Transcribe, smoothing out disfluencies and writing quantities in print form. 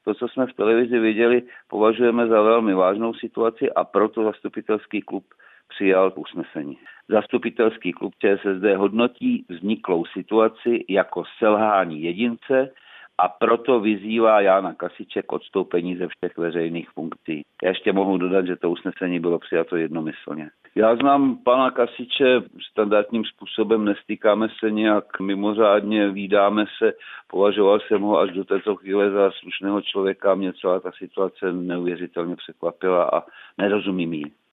To, co jsme v televizi viděli, považujeme za velmi vážnou situaci a proto zastupitelský klub přijal usnesení. Zastupitelský klub ČSSD hodnotí vzniklou situaci jako selhání jedince a proto vyzývá Jána Kasiče k odstoupení ze všech veřejných funkcí. Já ještě mohu dodat, že to usnesení bylo přijato jednomyslně. Já znám pana Kasiče standardním způsobem, nestýkáme se nějak mimořádně, vídáme se, považoval jsem ho až do této chvíle za slušného člověka, mě celá ta situace neuvěřitelně překvapila a nerozumím jí.